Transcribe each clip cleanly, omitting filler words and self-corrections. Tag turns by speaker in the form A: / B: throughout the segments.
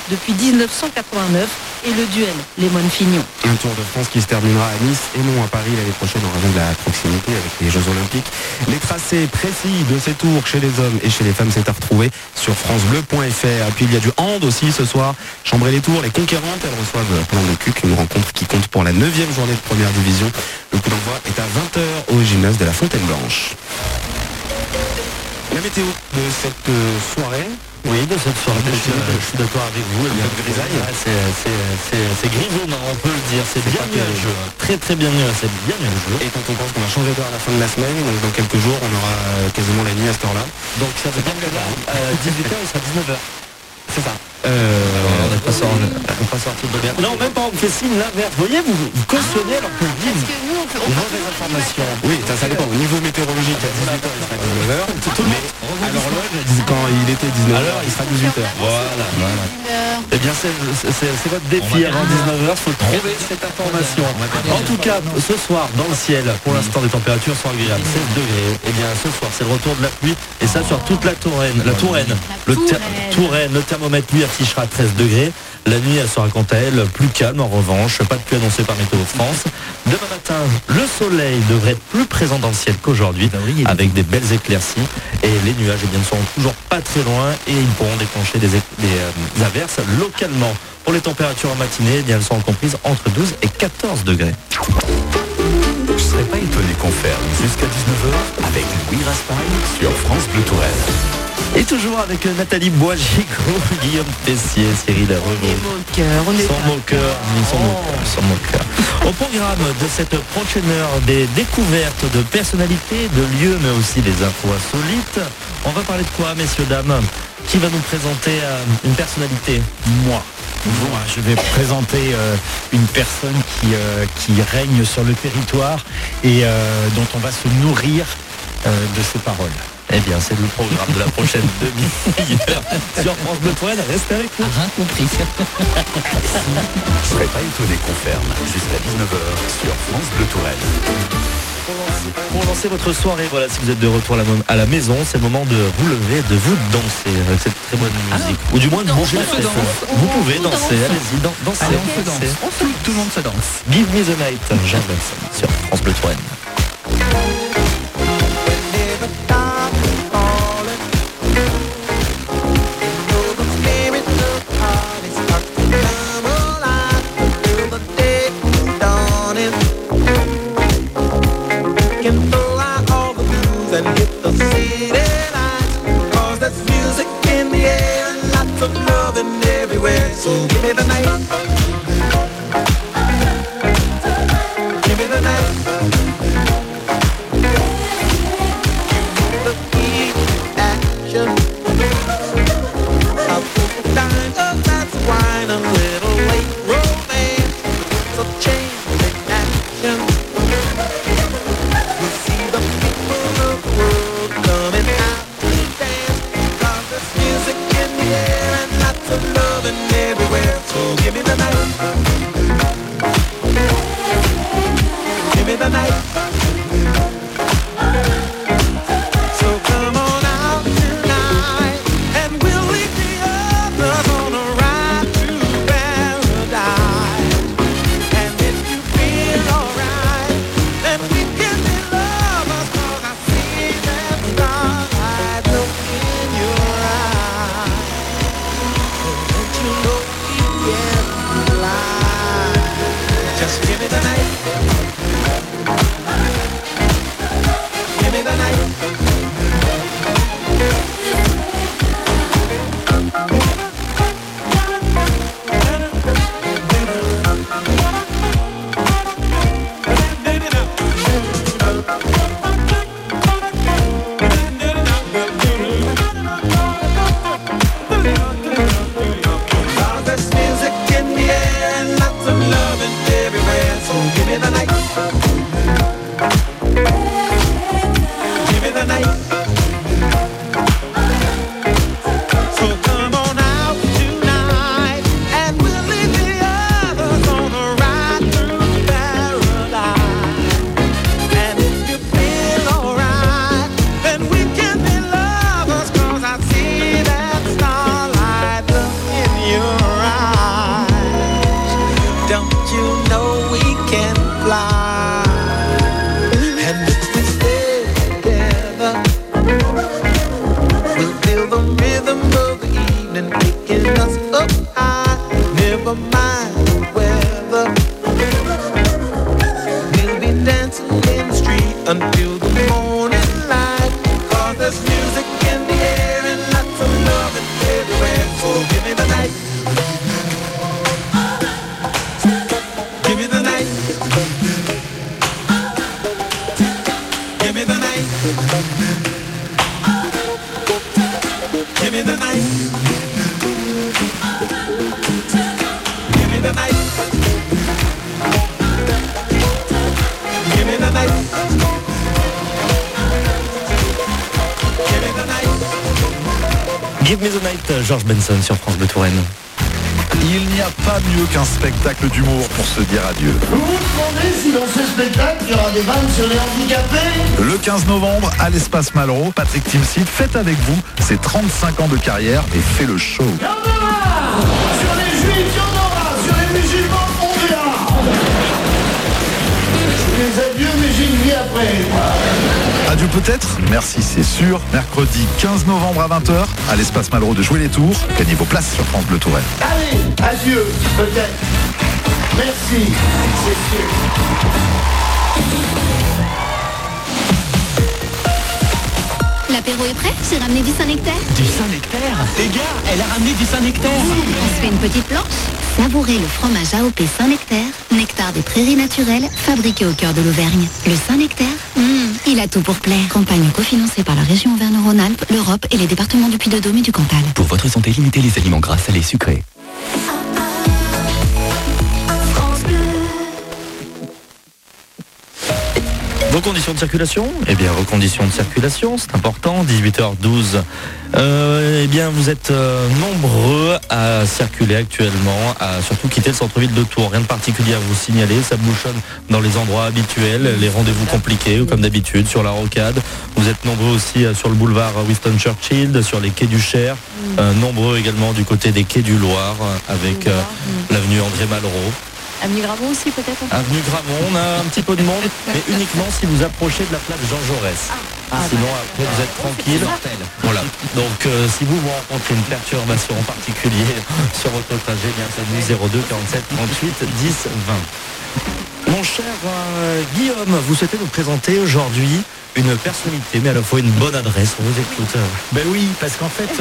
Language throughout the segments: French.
A: depuis 1989 et le duel Les Moines-Fignon.
B: Un Tour de France qui se terminera à Nice et non à Paris l'année prochaine en raison de la proximité avec les Jeux Olympiques. Les tracés précis de ces tours chez les hommes et chez les femmes, c'est à retrouver sur francebleu.fr. Et puis il y a du hand aussi ce soir. Chambray-les-Tours, les conquérantes, elles reçoivent plein de cuc, une rencontre qui compte pour la 9e journée de première division. Le coup d'envoi est à 20h au gymnase de la Fontaine Blanche. La météo de cette soirée.
C: Oui, de cette soirée, je suis d'accord avec vous.
B: Un peu de grisaille.
C: C'est grisonnant, on peut le dire. C'est bien nuageux. Très très bien nuageux, c'est bien nuageux.
B: Et quand on pense qu'on va changer d'heure à la fin de la semaine, donc dans quelques jours, on aura quasiment la nuit à cette heure-là.
C: Donc ça veut dire que là, à 18h, il sera 19h.
B: C'est ça.
C: On n'est pas sorti de bien. Non, même pas, on fait signe l'inverse. Vous voyez, vous cautionnez alors que vous dites une mauvaise information.
B: Oui, ça dépend. Au niveau météorologique, à 18h, il sera 19h. Mais à l'horloge, quand il était 19h, alors il sera 18h.
C: Voilà. Eh bien, c'est votre défi avant 19h. Il faut trouver cette information. En tout cas, ce soir, dans le ciel, pour l'instant, les températures sont agréables. 16 degrés. Eh bien, ce soir, c'est le retour de la pluie. Et ça, sur toute la Touraine. Le thermomètre, lui, affichera 13 degrés. La nuit, elle sera quant à elle plus calme en revanche. Pas de pluie annoncée par Météo France. Demain matin, le soleil devrait être plus présent dans le ciel qu'aujourd'hui, avec des belles éclaircies. Et les nuages ne seront toujours pas très loin et ils pourront déclencher des averses localement. Pour les températures en matinée, elles seront comprises entre 12 et 14 degrés.
D: Je ne serais pas étonné qu'on ferme jusqu'à 19h avec Louis Raspail sur France Bleu Touraine.
C: Et toujours avec Nathalie Bois-Gigot, Guillaume Tessier, Cyril Renaud. Sans moqueur. Au programme de cette prochaine heure, des découvertes de personnalités, de lieux, mais aussi des infos insolites. On va parler de quoi, messieurs, dames? Qui va nous présenter une personnalité?
E: Moi, je vais présenter une personne qui règne sur le territoire et dont on va se nourrir de ses paroles.
C: Eh bien, c'est le programme de la prochaine demi-heure sur France Bleu Touraine. Restez avec nous.
A: Rien compris.
D: Je serais pas étonné qu'on ferme jusqu'à 19h sur France Bleu Touraine.
C: Pour lancer votre soirée, voilà, si vous êtes de retour à la maison, c'est le moment de vous lever, de vous danser avec cette très bonne musique. Ou du moins de bouger la tête. Vous pouvez danser, allez-y, dansez.
E: Allez, on se danse. Tout le monde se danse.
C: Give me the night, Jean Benson sur France Bleu Touraine.
F: So give me the night. Give me the night. The key action. I'll put the dime, a glass of wine, a little late romance. So change the action. We see the people of the world coming out to dance. 'Cause there's music in the air and lots of loving everywhere. So give me the night. Give me the night. So come on out tonight and we'll leave the others on a ride to paradise. And if you feel alright, then we can be lovers. 'Cause I see that starlight look in your eyes. Don't you know you can fly? Just give me the night. Give me the night. Cause there's music in the air and lots of loving everywhere. up high. Never mind the weather. We'll be dancing in the street until the morning light. 'Cause there's music in the air and lots of love everywhere. So give me the night. Give me the night. Give me the night. Give me the night. Give me the night. Give me the night.
C: Give me the night, George Benson sur France Bleu Touraine.
G: Il n'y a pas mieux qu'un spectacle d'humour pour se dire adieu.
H: Vous vous demandez si dans ce spectacle, il y aura des vannes sur les handicapés?
G: Le 15 novembre, à l'Espace Malraux, Patrick Timsit fête avec vous ses 35 ans de carrière et fait le show.
H: Il y en aura! Sur les juifs, il y en aura! Sur les musulmans, on verra! Je les adieux, mais j'ai une vie après.
G: Adieu peut-être, merci c'est sûr. Mercredi 15 novembre à 20h, à l'Espace Malraux de Jouer les Tours. Gagnez vos places sur France Bleu Touraine.
H: Allez, adieu, peut-être. Merci, c'est sûr.
I: L'apéro est prêt? J'ai ramené du Saint-Nectaire.
E: Du Saint-Nectaire? Les gars, elle a ramené du Saint-Nectaire.
I: On se fait une petite planche. Savourez le fromage AOP Saint-Nectaire, nectar des prairies naturelles, fabriqué au cœur de l'Auvergne. Le Saint-Nectaire, il a tout pour plaire. Campagne cofinancée par la région Auvergne-Rhône-Alpes, l'Europe et les départements du Puy-de-Dôme et du Cantal.
D: Pour votre santé, limitez les aliments gras, salés, sucrés.
C: Vos conditions de circulation? Eh bien, vos conditions de circulation, c'est important, 18h12. Eh bien, vous êtes nombreux à circuler actuellement, à surtout quitter le centre-ville de Tours. Rien de particulier à vous signaler, ça bouchonne dans les endroits habituels, les rendez-vous compliqués, comme d'habitude, sur la rocade. Vous êtes nombreux aussi sur le boulevard Winston Churchill, sur les quais du Cher, nombreux également du côté des quais du Loir, avec l'avenue André Malraux.
A: Avenue Gramont aussi peut-être?
C: Avenue Gramont, on a un petit peu de monde, mais uniquement si vous approchez de la place Jean Jaurès. Sinon après vous êtes tranquille. Voilà. Donc si vous rencontrez une perturbation en particulier sur votre trajet, bien c'est 02 47 38 10 20. Mon cher Guillaume, vous souhaitez nous présenter aujourd'hui une personnalité, mais à la fois une bonne adresse. On vous écoute.
E: Ben oui, parce qu'en fait,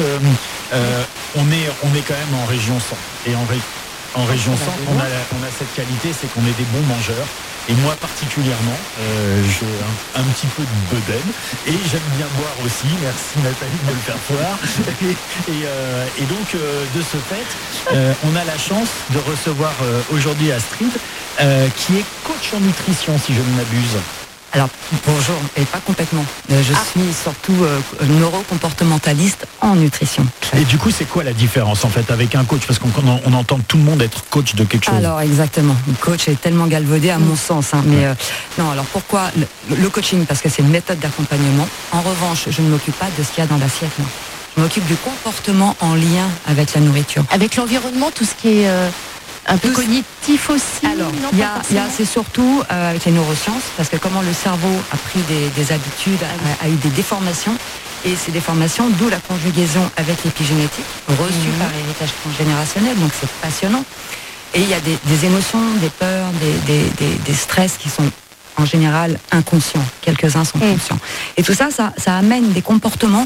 E: on est quand même en région centre. Et en région centre, on a cette qualité, c'est qu'on est des bons mangeurs. Et moi particulièrement, j'ai un petit peu de bedaine. Et j'aime bien boire aussi. Merci Nathalie de me le faire voir. Et donc, de ce fait, on a la chance de recevoir aujourd'hui Astrid, qui est coach en nutrition, si je ne m'abuse.
J: Alors, bonjour, et pas complètement. Je suis surtout neurocomportementaliste en nutrition.
E: Et du coup, c'est quoi la différence en fait avec un coach? Parce qu'on entend tout le monde être coach de quelque chose.
J: Alors, exactement. Le coach est tellement galvaudé à mon sens. Mais non, alors pourquoi le coaching? Parce que c'est une méthode d'accompagnement. En revanche, je ne m'occupe pas de ce qu'il y a dans l'assiette. Non. Je m'occupe du comportement en lien avec la nourriture.
A: Avec l'environnement, tout ce qui est... un peu cognitif aussi.
J: Alors, c'est surtout avec les neurosciences, parce que comment le cerveau a pris des habitudes, a eu des déformations, et ces déformations, d'où la conjugaison avec l'épigénétique, reçue par héritage transgénérationnel, donc c'est passionnant. Et il y a des émotions, des peurs, des stress qui sont en général inconscients. Quelques-uns sont conscients. Et tout ça, ça amène des comportements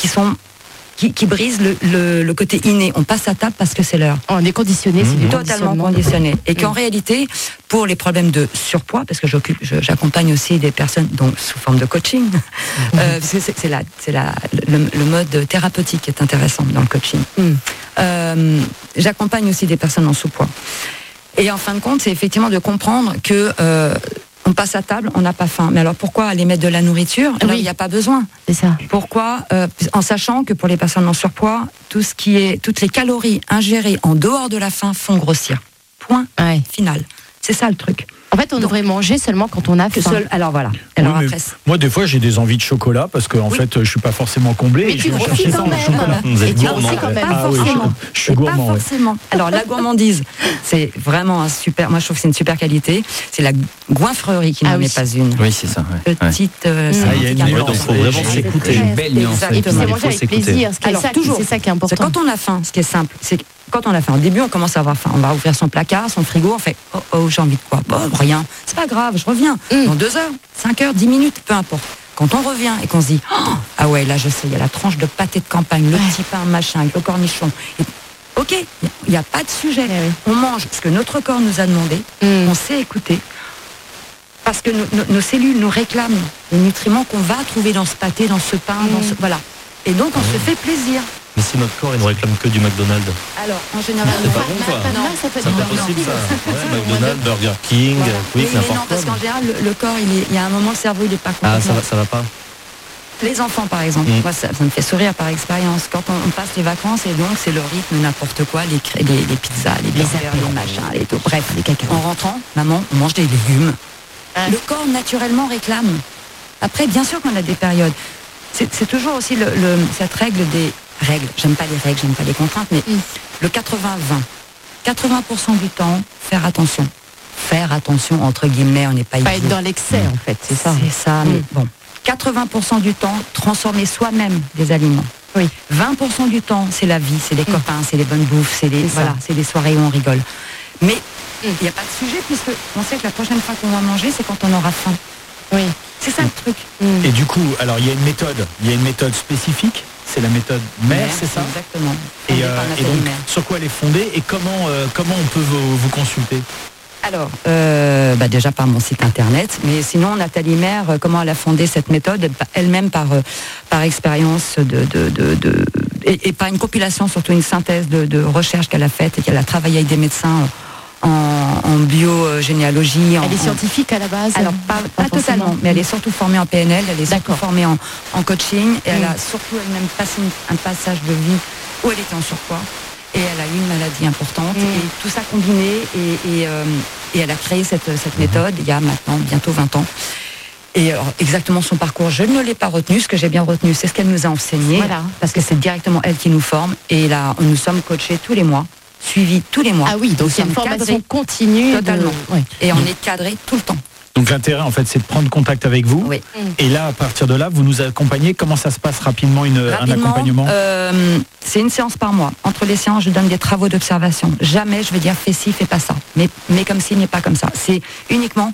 J: qui brise le côté inné. On passe à table parce que c'est l'heure.
A: On est conditionné, c'est
J: totalement conditionné. Et qu'en réalité, pour les problèmes de surpoids, parce que j'accompagne aussi des personnes donc sous forme de coaching, parce que c'est le mode thérapeutique qui est intéressant dans le coaching. J'accompagne aussi des personnes en sous-poids. Et en fin de compte, c'est effectivement de comprendre que on passe à table, on n'a pas faim. Mais alors pourquoi aller mettre de la nourriture? Alors il n'y a pas besoin.
A: C'est ça.
J: Pourquoi en sachant que pour les personnes en surpoids, toutes les calories ingérées en dehors de la faim font grossir. Point final. C'est ça le truc.
A: En fait, on devrait manger seulement quand on a faim.
J: Alors voilà. Alors après,
E: moi, des fois, j'ai des envies de chocolat parce que en fait, je suis pas forcément comblé.
A: Mais tu grossis quand même.
E: Vous êtes
A: gourmand.
J: Pas forcément.
E: Je suis gourmand.
J: Pas forcément. Alors la gourmandise, c'est vraiment un super. Moi, je trouve que c'est une super qualité. C'est la goinfrerie qui n'en est pas une.
C: Oui, c'est ça.
J: Petite.
E: Il y a une
C: nuance. Il faut vraiment s'écouter.
A: Une belle nuance. Et puis c'est manger avec plaisir. C'est ça qui est important.
J: Quand on a faim, ce qui est simple, c'est quand on a faim, au début, on commence à avoir faim. On va ouvrir son placard, son frigo, on fait oh, j'ai envie de quoi? Bon, rien. C'est pas grave, je reviens. Dans 2 heures, 5 heures, 10 minutes, peu importe. Quand on revient et qu'on se dit ah ouais, là je sais, il y a la tranche de pâté de campagne, le petit pain machin, avec le cornichon. Ok, il n'y a pas de sujet. On mange ce que notre corps nous a demandé, on sait écouter. Parce que nos cellules nous réclament les nutriments qu'on va trouver dans ce pâté, dans ce pain, voilà. Et donc on se fait plaisir.
C: Mais si notre corps, il nous réclame que du McDonald's.
J: Alors, en général,
C: c'est pas bon, quoi.
J: Non, ça peut
C: c'est pas possible, ça. Ouais, McDonald's, Burger King, Quick, n'importe quoi.
J: Non, parce qu'en général, le corps, il y a un moment, le cerveau, il n'est pas complètement...
C: Ah, ça va pas.
J: Les enfants, par exemple, moi, ça me fait sourire par expérience. Quand on passe les vacances, et donc c'est le rythme, n'importe quoi, les pizzas, les burgers, les machins, les tout. Bref, en rentrant, maman, on mange des légumes. Le corps, naturellement, réclame. Après, bien sûr qu'on a des périodes. C'est toujours aussi cette règle des... Règles, j'aime pas les règles, j'aime pas les contraintes, mais le 80-20. 80% du temps, faire attention. Faire attention, entre guillemets, on n'est pas...
K: Pas être dans l'excès, en fait, c'est ça.
J: C'est ça, mais bon. 80% du temps, transformer soi-même des aliments.
K: Oui.
J: 20% du temps, c'est la vie, c'est les copains, c'est les bonnes bouffes, c'est des soirées où on rigole. Mais il n'y a pas de sujet, puisque on sait que la prochaine fois qu'on va manger, c'est quand on aura faim.
K: Oui.
J: C'est ça le truc.
E: Et du coup, alors il y a une méthode spécifique, c'est la méthode mère, c'est ça?
J: Exactement.
E: Et donc, sur quoi elle est fondée et comment on peut vous consulter?
J: Alors, déjà par mon site internet, mais sinon Nathalie Maire, comment elle a fondé cette méthode, elle-même par expérience et par une compilation, surtout une synthèse de recherches qu'elle a faites et qu'elle a travaillé avec des médecins en biogénéalogie.
K: Elle est scientifique à la base?
J: Alors, pas totalement, mais elle est surtout formée en PNL, elle est surtout formée en coaching, et elle a surtout elle-même passé un passage de vie où elle était en surpoids, et elle a eu une maladie importante, et tout ça combiné, et elle a créé cette méthode il y a maintenant bientôt 20 ans. Et alors, exactement son parcours, je ne l'ai pas retenu. Ce que j'ai bien retenu, c'est ce qu'elle nous a enseigné, parce que c'est directement elle qui nous forme, et là, nous sommes coachés tous les mois, suivis tous les mois.
K: Ah oui, donc c'est une formation continue.
J: Totalement. Et on est cadré tout le temps.
E: Donc l'intérêt, en fait, c'est de prendre contact avec vous.
J: Oui.
E: Et là, à partir de là, vous nous accompagnez. Comment ça se passe rapidement, un accompagnement?
J: C'est une séance par mois. Entre les séances, je donne des travaux d'observation. Jamais je vais dire fais ci, fais pas ça. Mais comme ci n'est pas comme ça. C'est uniquement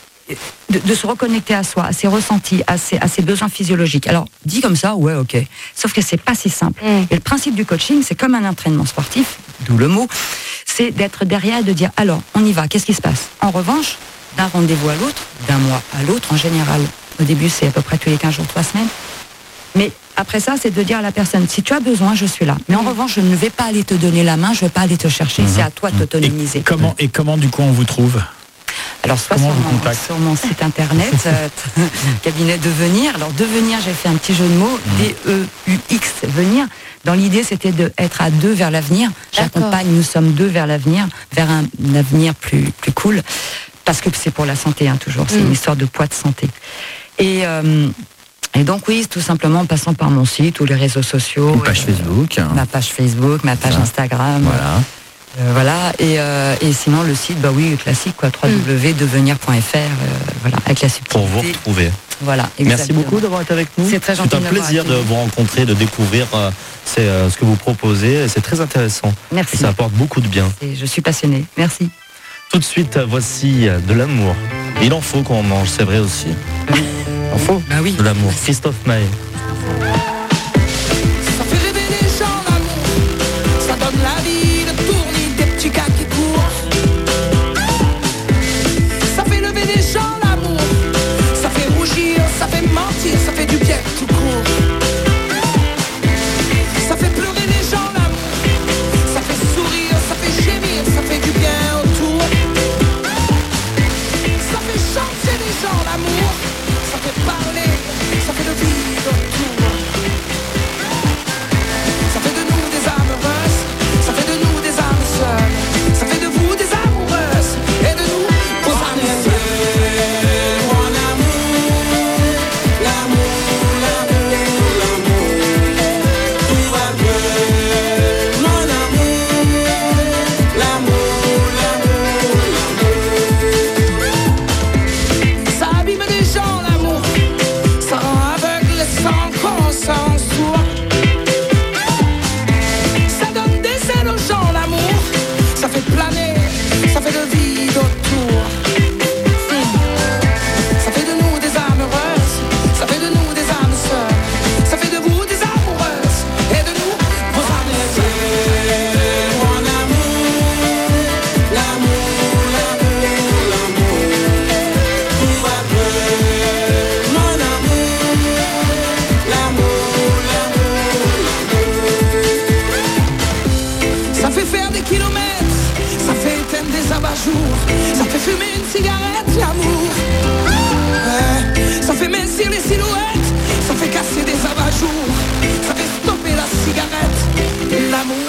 J: de se reconnecter à soi, à ses ressentis, à ses besoins physiologiques. Alors, dit comme ça, ouais, ok. Sauf que c'est pas si simple. Et le principe du coaching, c'est comme un entraînement sportif, d'où le mot, c'est d'être derrière et de dire, alors, on y va, qu'est-ce qui se passe? En revanche, d'un rendez-vous à l'autre, d'un mois à l'autre, en général, au début, c'est à peu près tous les 15 jours, 3 semaines. Mais après ça, c'est de dire à la personne, si tu as besoin, je suis là. Mais en revanche, je ne vais pas aller te donner la main, je ne vais pas aller te chercher. C'est à toi de t'autonomiser.
E: Et comment, du coup, on vous trouve?
J: Alors, soit sur mon site internet, cabinet Devenir. Alors, Devenir, j'ai fait un petit jeu de mots, D-E-U-X, venir. Dans l'idée, c'était d'être à deux vers l'avenir. J'accompagne, nous sommes deux vers l'avenir, vers un avenir plus cool. Parce que c'est pour la santé, toujours. C'est une histoire de poids de santé. Et donc, oui, tout simplement en passant par mon site ou les réseaux sociaux.
C: Une page Facebook.
J: Ma page Facebook, ma page Instagram.
C: Voilà.
J: Voilà, et sinon le site, classique, www.devenir.fr, voilà, avec la subtilité.
C: Pour vous retrouver.
J: Voilà,
C: exactement. Merci beaucoup d'avoir été avec nous.
J: C'est très gentil.
C: C'est un plaisir de vous rencontrer, de découvrir ce que vous proposez. C'est très intéressant.
J: Merci.
C: Ça apporte beaucoup de bien.
J: Je suis passionnée. Merci.
C: Tout de suite, voici de l'amour. Il en faut qu'on en mange, c'est vrai aussi. Il en faut de l'amour. Christophe Maé.
F: Ça fait rêver les gens l'amour, ça donne la vie, le tournis des petits gars qui courent. Ça fait lever les gens l'amour, ça fait rougir, ça fait mentir, ça fait du bien tout court. Ça fait pleurer les gens l'amour, ça fait sourire, ça fait gémir, ça fait du bien autour. Ça fait chanter les gens l'amour, ça fait parler, ça fait le vide autour. jour. Ça fait fumer une cigarette, l'amour. Ouais. Ça fait mincir les silhouettes. Ça fait casser des abat-jours. Ça fait stopper la cigarette, l'amour.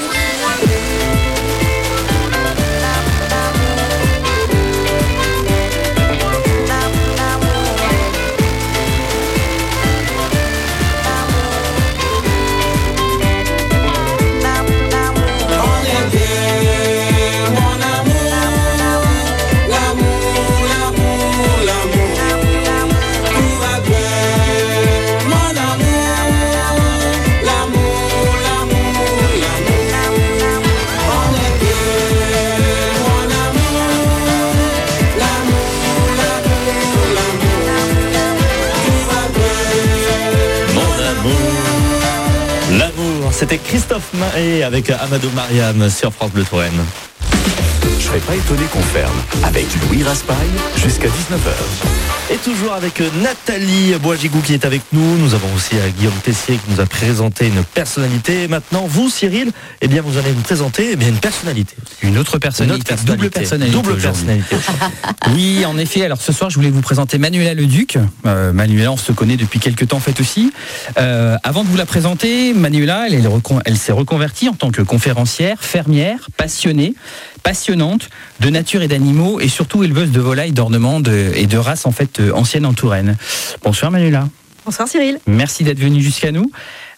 C: C'était Christophe Mahé avec Amadou Mariam sur France Bleu Touraine.
D: Je serais pas étonné qu'on ferme avec Louis Raspail jusqu'à 19h.
C: Et toujours avec Nathalie Boisgigou qui est avec nous. Nous avons aussi Guillaume Tessier qui nous a présenté une personnalité. Et maintenant, vous, Cyril, eh bien, vous allez nous présenter une personnalité.
L: Une autre personnalité. Double personnalité.
C: Double personnalité.
L: Oui, en effet. Alors ce soir, je voulais vous présenter Manuela Leduc. Manuela, on se connaît depuis quelques temps en fait aussi. Avant de vous la présenter, Manuela, elle s'est reconvertie en tant que conférencière, fermière, passionnante de nature et d'animaux et surtout éleveuse de volailles, d'ornements et de races en fait anciennes en Touraine. Bonsoir Manuela.
M: Bonsoir Cyril.
L: Merci d'être venu jusqu'à nous.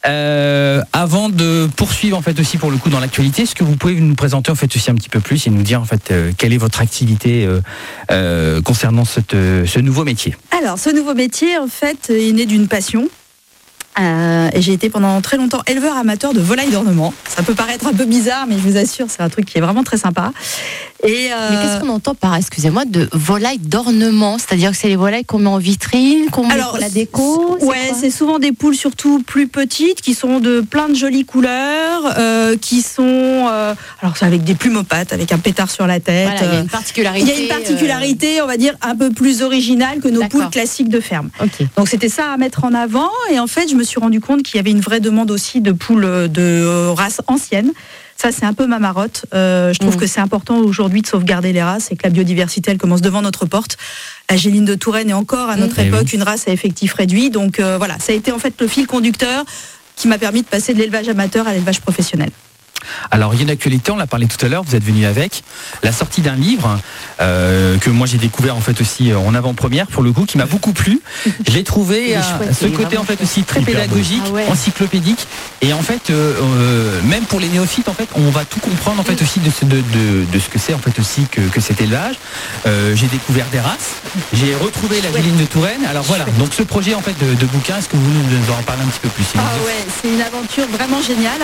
L: Avant de poursuivre en fait aussi pour le coup dans l'actualité, est-ce que vous pouvez nous présenter en fait aussi un petit peu plus et nous dire en fait quelle est votre activité concernant ce nouveau métier?
M: Alors ce nouveau métier en fait est né d'une passion. Et j'ai été pendant très longtemps éleveur amateur de volailles d'ornement. Ça peut paraître un peu bizarre, mais je vous assure, c'est un truc qui est vraiment très sympa.
K: Mais qu'est-ce qu'on entend par, excusez-moi, de volailles d'ornement? C'est-à-dire que c'est les volailles qu'on met en vitrine, qu'on met pour la déco?
M: Ouais, c'est souvent des poules surtout plus petites, qui sont de plein de jolies couleurs, qui sont alors c'est avec des plumes aux pattes, avec un pétard sur la tête.
K: Voilà, il y a une particularité.
M: Il y a une particularité, on va dire, un peu plus originale que nos poules classiques de ferme.
K: Okay.
M: Donc c'était ça à mettre en avant. Et en fait, je me suis rendu compte qu'il y avait une vraie demande aussi de poules de race ancienne. Ça, c'est un peu ma marotte. Je trouve que c'est important aujourd'hui de sauvegarder les races et que la biodiversité, elle commence devant notre porte. La Géline de Touraine est encore, à notre époque, une race à effectif réduit. Donc voilà, ça a été en fait le fil conducteur qui m'a permis de passer de l'élevage amateur à l'élevage professionnel.
L: Alors il y a une actualité, on l'a parlé tout à l'heure, vous êtes venu avec la sortie d'un livre que moi j'ai découvert en fait aussi en avant-première pour le coup, qui m'a beaucoup plu. Je l'ai trouvé ce côté en fait aussi très pédagogique, encyclopédique, et en fait même pour les néophytes en fait on va tout comprendre en fait aussi de ce que c'est en fait aussi que cet élevage. J'ai découvert des races, j'ai retrouvé la Géline de Touraine. Alors voilà, donc ce projet en fait de bouquin, est-ce que vous nous en parlez un petit peu plus?
M: C'est une aventure vraiment géniale.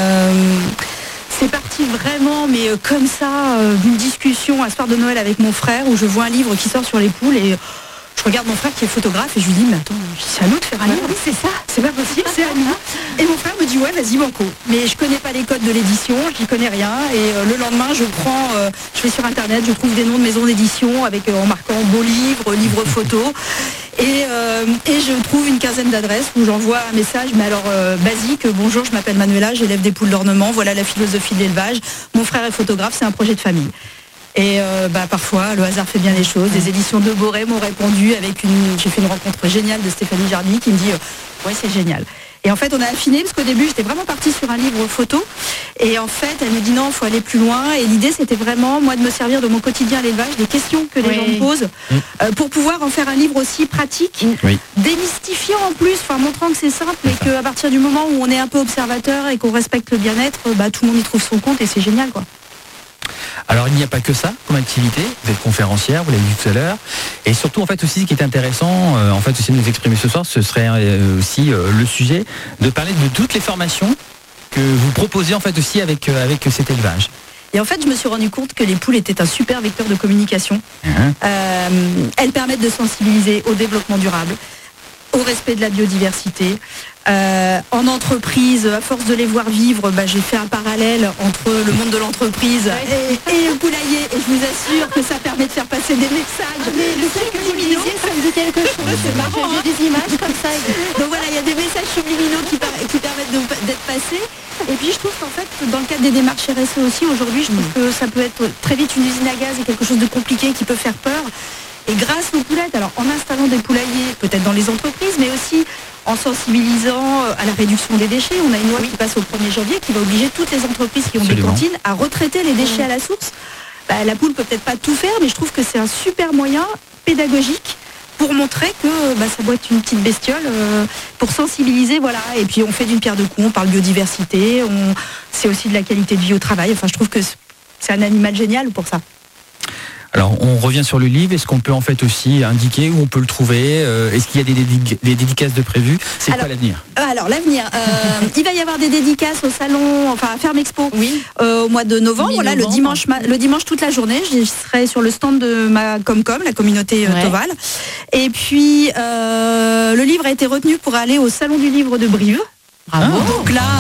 M: C'est parti vraiment, mais comme ça, d'une discussion un soir de Noël avec mon frère, où je vois un livre qui sort sur les poules et je regarde mon frère qui est photographe et je lui dis, mais attends, c'est à nous de faire un livre.
K: Oui, c'est ça.
M: C'est pas possible, c'est à nous. Et mon frère me dit, ouais, vas-y, banco. Mais je connais pas les codes de l'édition, j'y connais rien. Et le lendemain, je vais sur Internet, je trouve des noms de maisons d'édition avec en marquant beau livre photo. Et je trouve une quinzaine d'adresses où j'envoie un message, mais alors basique: bonjour, je m'appelle Manuela, j'élève des poules d'ornement, voilà la philosophie de l'élevage, mon frère est photographe, c'est un projet de famille. Et parfois le hasard fait bien les choses. Les éditions de Boré m'ont répondu j'ai fait une rencontre géniale de Stéphanie Jardy qui me dit ouais, c'est génial. Et en fait on a affiné, parce qu'au début j'étais vraiment partie sur un livre photo, et en fait elle me dit non, il faut aller plus loin, et l'idée c'était vraiment moi de me servir de mon quotidien à l'élevage, des questions que les gens me posent, pour pouvoir en faire un livre aussi pratique, démystifiant en plus, montrant que c'est simple et qu'à partir du moment où on est un peu observateur et qu'on respecte le bien-être, tout le monde y trouve son compte et c'est génial quoi.
L: Alors il n'y a pas que ça comme activité, vous êtes conférencière, vous l'avez dit tout à l'heure, et surtout en fait aussi ce qui est intéressant en fait aussi de nous exprimer ce soir, ce serait aussi le sujet de parler de toutes les formations que vous proposez en fait aussi avec cet élevage.
M: Et en fait, je me suis rendu compte que les poules étaient un super vecteur de communication. Elles permettent de sensibiliser au développement durable, au respect de la biodiversité, En entreprise, à force de les voir vivre, j'ai fait un parallèle entre le monde de l'entreprise et le poulailler. Et je vous assure que ça permet de faire passer des messages.
K: Le cercle lumineux, ça me dit quelque chose.
M: C'est marrant,
K: j'ai des images comme ça.
M: Donc voilà, il y a des messages subliminaux qui permettent d'être passés. Et puis je trouve qu'en fait, dans le cadre des démarches RSE aussi, aujourd'hui, je trouve que ça peut être très vite une usine à gaz et quelque chose de compliqué qui peut faire peur. Et grâce aux poulettes, alors en installant des poulaillers, peut-être dans les entreprises, mais aussi en sensibilisant à la réduction des déchets. On a une loi qui passe au 1er janvier qui va obliger toutes les entreprises qui ont des cantines à retraiter les déchets à la source. La poule peut peut-être pas tout faire, mais je trouve que c'est un super moyen pédagogique pour montrer que ça doit être une petite bestiole, pour sensibiliser, voilà. Et puis on fait d'une pierre deux coups, on parle biodiversité, c'est aussi de la qualité de vie au travail. Enfin, je trouve que c'est un animal génial pour ça.
L: Alors, on revient sur le livre. Est-ce qu'on peut en fait aussi indiquer où on peut le trouver? Est-ce qu'il y a des dédicaces de prévues? C'est quoi l'avenir?
M: Alors, l'avenir, il va y avoir des dédicaces au salon, enfin à Ferme Expo, au mois de novembre. Voilà, le dimanche toute la journée. Je serai sur le stand de ma Comcom, la communauté Toval. Et puis, le livre a été retenu pour aller au salon du livre de Brive. Bravo. Donc là,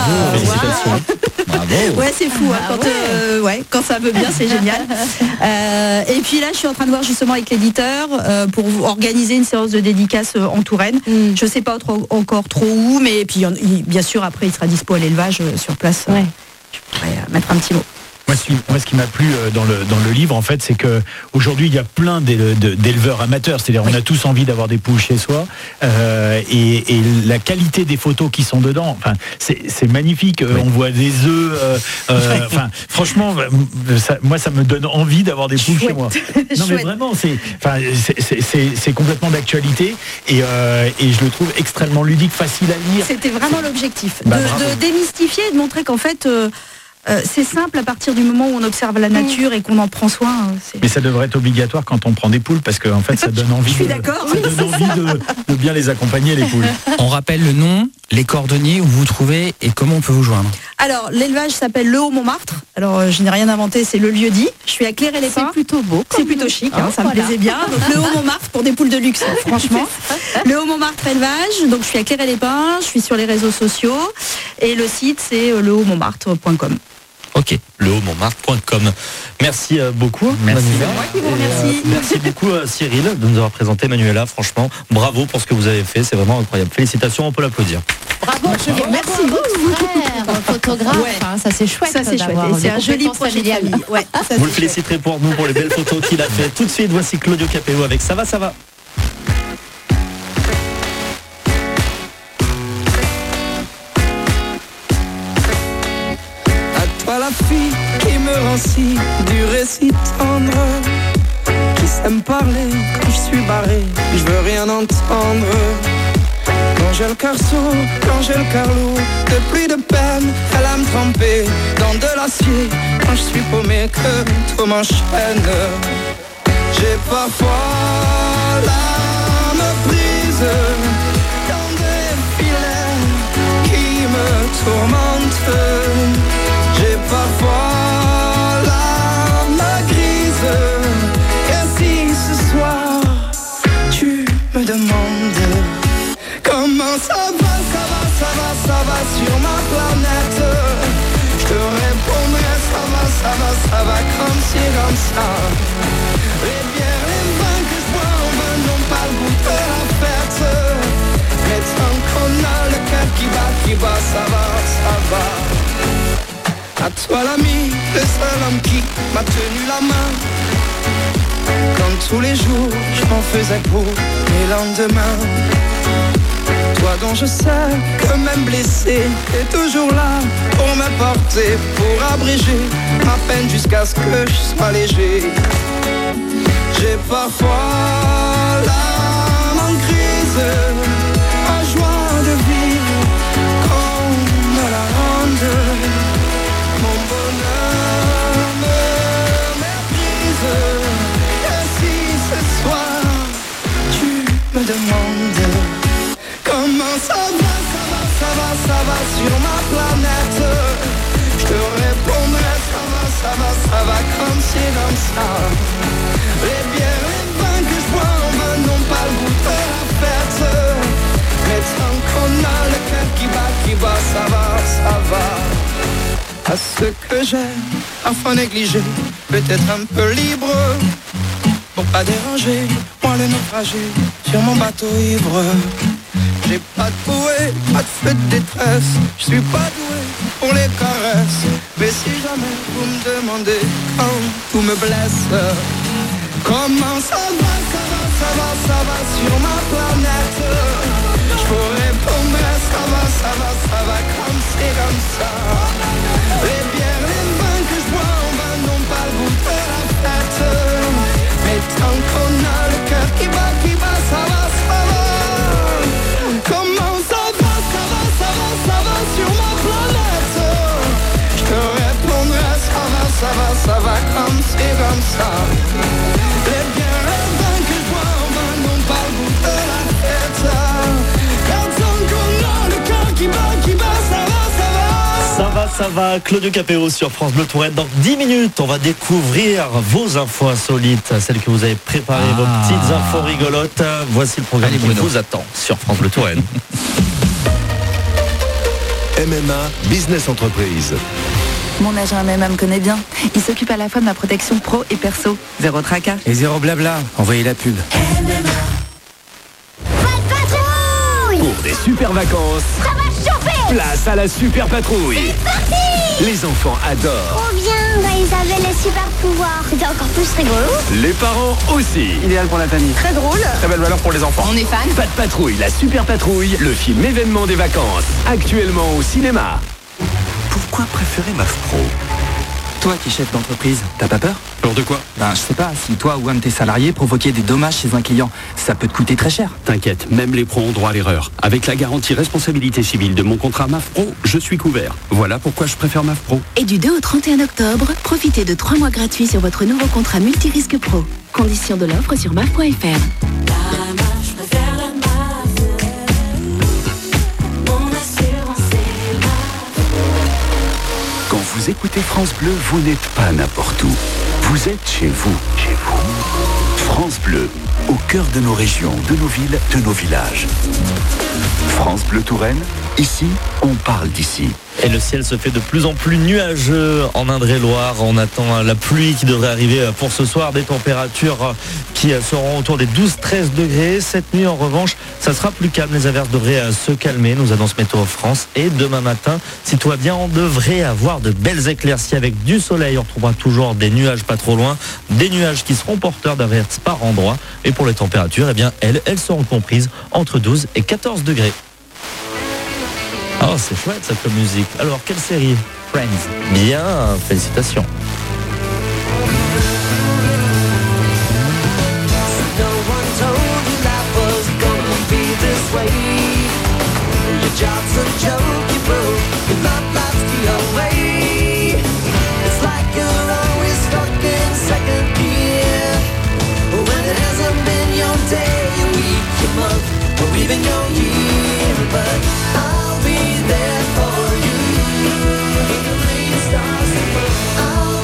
M: ouais, c'est fou. Quand ça veut bien, c'est génial. Et puis là, je suis en train de voir justement avec l'éditeur pour organiser une séance de dédicace en Touraine. Je sais pas encore trop où, mais puis bien sûr après, il sera dispo à l'élevage sur place. Je pourrais mettre un petit mot.
E: Moi, ce qui m'a plu dans le livre, en fait, c'est que aujourd'hui il y a plein d'éleveurs amateurs. C'est-à-dire, on a tous envie d'avoir des poules chez soi, et la qualité des photos qui sont dedans, enfin, c'est magnifique. On voit des œufs. Franchement, moi, ça me donne envie d'avoir des poules chez moi. Non, mais vraiment, c'est complètement d'actualité, et je le trouve extrêmement ludique, facile à lire.
M: C'était vraiment l'objectif, de démystifier et de montrer qu'en fait. C'est simple à partir du moment où on observe la nature et qu'on en prend soin.
E: Mais ça devrait être obligatoire quand on prend des poules, parce que en fait, ça donne envie, de bien les accompagner, les poules.
L: On rappelle le nom, les coordonnées, où vous trouvez et comment on peut vous joindre.
M: Alors, l'élevage s'appelle Le Haut-Montmartre. Alors, je n'ai rien inventé, c'est le lieu dit. Je suis à Claire-et-les-Pins.
K: C'est plutôt beau.
M: C'est plutôt chic, ça me plaisait bien. Donc, Le Haut-Montmartre pour des poules de luxe, franchement. Le Haut-Montmartre élevage. Donc, je suis à Claire-et-les-Pins. Je suis sur les réseaux sociaux. Et le site, c'est lehautmontmartre.com.
C: Ok, lehautmontmartre.com. Merci beaucoup.
M: Merci. C'est moi qui vous remercie.
C: Merci beaucoup Cyril de nous avoir présenté Manuela. Franchement, bravo pour ce que vous avez fait, c'est vraiment incroyable. Félicitations, on peut l'applaudir.
K: Bravo, merci beaucoup. Frère, photographe, ça c'est chouette.
M: Ça c'est chouette. Et c'est un joli projet de famille.
C: Vous le féliciterez pour nous, pour les belles photos qu'il a fait. Tout de suite, voici Claudio Capéo avec Ça va, ça va.
F: La fille qui me rend si dur et si tendre, qui sait me parler quand je suis barré, je veux rien entendre. Quand j'ai le cœur sourd, quand j'ai le cœur lourd, de pluie de peine, elle a me tremper dans de l'acier. Quand je suis paumé, que tout m'enchaîne. J'ai parfois l'âme prise dans des filets qui me tourmentent. J'ai parfois l'âme grise. Et si ce soir tu me demandes comment ça va, ça va, ça va, ça va sur ma planète, je te répondrai ça va, ça va, ça va comme ci, comme ça. Les bières, les vins que je bois en vain n'ont pas le goût de la fête. Mais tant qu'on a le cœur qui bat, ça va, ça va. À toi l'ami, le seul homme qui m'a tenu la main, quand tous les jours je m'en faisais pour mes lendemains. Toi dont je sais que même blessé, t'es toujours là pour me porter, pour abréger ma peine jusqu'à ce que je sois léger. J'ai parfois l'âme en crise, en joie de vivre qu'on me la rende. Mon bonheur me méprise. Et si ce soir tu me demandes comment ça va, ça va, ça va, ça va sur ma planète, je te répondrai ça va, ça va, ça va comme ci, comme ça. Les bières, les vins que je bois en vain n'ont pas le goût de la fête. Mais tant qu'on a le cœur qui bat, ça va. À ce que j'aime, parfois négligé, peut-être un peu libre, pour pas déranger, moi le naufragé, sur mon bateau ivre. J'ai pas de bouée, pas de feu de détresse, je suis pas doué pour les caresses. Mais si jamais vous me demandez quand tout me blesse, comment ça va sur ma planète, je vous répondrai ça va comme c'est comme ça. Les bières, les vins que je bois en vain n'ont pas le goût de la fête. Mais tant qu'on a le cœur qui bat, ça va. Comment ça va sur ma planète, je te répondrai ça va comme c'est comme ça. Les bières, les vins que je bois en vain n'ont pas le goût de la fête. Car tant qu'on a le cœur qui bat,
C: Ça va, Claudio Capéo sur France Bleu Touraine. Dans 10 minutes, on va découvrir vos infos insolites, celles que vous avez préparées, vos petites infos rigolotes. Voici le programme qui vous attend sur France Bleu Touraine.
D: MMA, Business Entreprise.
N: Mon agent MMA me connaît bien. Il s'occupe à la fois de ma protection pro et perso. Zéro tracas.
L: Et zéro blabla, envoyez la pub.
D: Pour des super vacances,
O: Ça va chauffer.
D: place à la super patrouille.
O: C'est parti.
D: Les enfants adorent.
O: Trop bien, ils avaient les super pouvoirs. C'était encore plus rigolo.
D: Les parents aussi.
P: Idéal pour la famille.
O: Très drôle.
P: Très belle valeur pour les enfants.
O: On est fan.
D: Pas de patrouille, la super patrouille, le film événement des vacances. Actuellement au cinéma.
Q: Pourquoi préférer MAF Pro? Toi qui es chef d'entreprise, t'as pas peur?
L: Peur de quoi?
Q: Ben je sais pas, si toi ou un de tes salariés provoquait des dommages chez un client, ça peut te coûter très cher.
R: T'inquiète, même les pros ont droit à l'erreur. Avec la garantie responsabilité civile de mon contrat MAF Pro, je suis couvert. Voilà pourquoi je préfère MAF Pro.
S: Et du 2 au 31 octobre, profitez de 3 mois gratuits sur votre nouveau contrat multirisque pro. Conditions de l'offre sur maf.fr.
D: Quand vous écoutez France Bleu, vous n'êtes pas n'importe où. Vous êtes chez vous. Chez vous. France Bleu, au cœur de nos régions, de nos villes, de nos villages. France Bleu Touraine, ici, on parle d'ici.
C: Et le ciel se fait de plus en plus nuageux en Indre-et-Loire. On attend la pluie qui devrait arriver pour ce soir. Des températures qui seront autour des 12-13 degrés. Cette nuit, en revanche, ça sera plus calme. Les averses devraient se calmer, nous annonce Météo France. Et demain matin, si tout va bien, on devrait avoir de belles éclaircies avec du soleil. On retrouvera toujours des nuages pas trop loin. Des nuages qui seront porteurs d'averses par endroits. Et pour les températures, eh bien, elles seront comprises entre 12 et 14 degrés. Oh, c'est chouette cette musique. Alors, quelle série?
L: Friends.
C: Bien, félicitations.
F: I'll be there for you. In the rain, stars above. I'll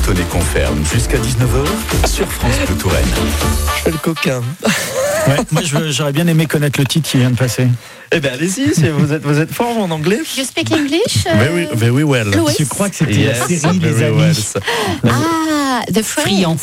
D: Hilton et confirme jusqu'à 19h sur France Bleu Touraine.
C: Je fais le coquin.
E: Ouais, moi, j'aurais bien aimé connaître le titre qui vient de passer.
C: Eh bien, allez-y, vous êtes fort en anglais.
K: You speak English?
C: Very well.
K: Louis?
E: Je crois que c'était la série Les Amis.
K: Ah, The Friends.